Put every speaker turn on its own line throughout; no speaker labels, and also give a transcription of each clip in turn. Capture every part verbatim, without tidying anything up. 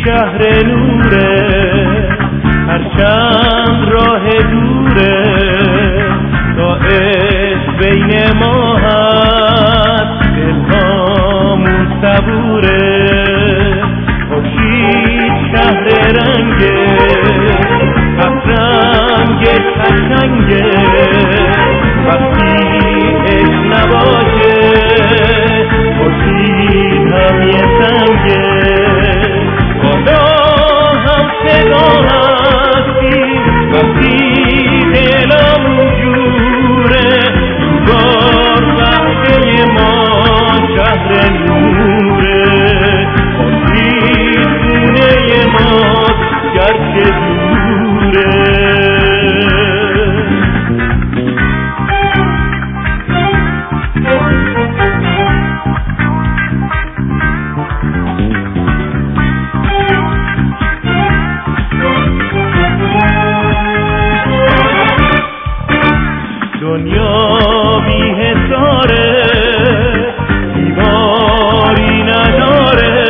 شهر نوره، هر چند راه دوره، تا عشق بین ما هست دلهامون صبوره. خورشید شهر رنگه، هفت رنگ قشنگه، وقتی عشق نباشه خورشید هم یه سنگه. بالا هم صدا هستی وقتی دلمون جوره، دوبار وقته ما شهر نوره. خورشید خونه ماست گرچه دوره. دنیا بی حساره، دیواری نداره،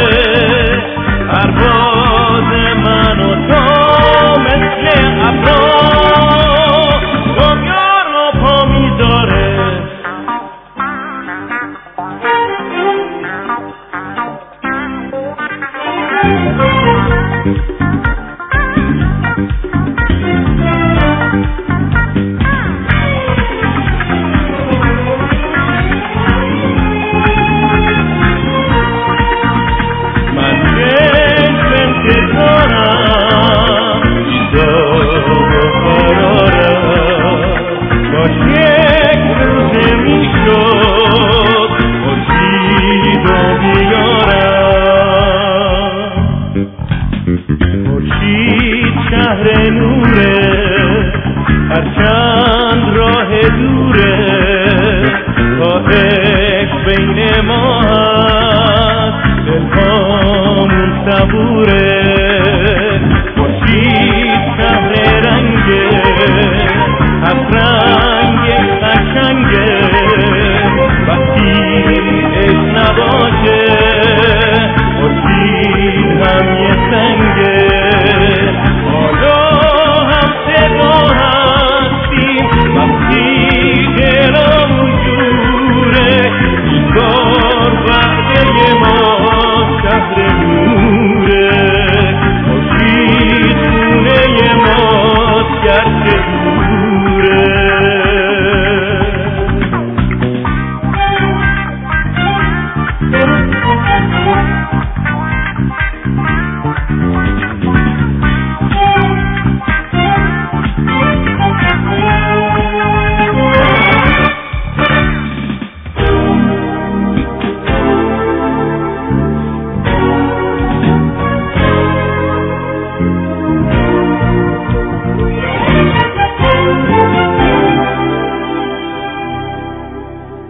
پرواز من و تو مثل ابرا دنیا رو پا میذاره. خورشید شهر نوره، هر چند راه دوره، تا عشق بین ما هست دلهامون صبوره.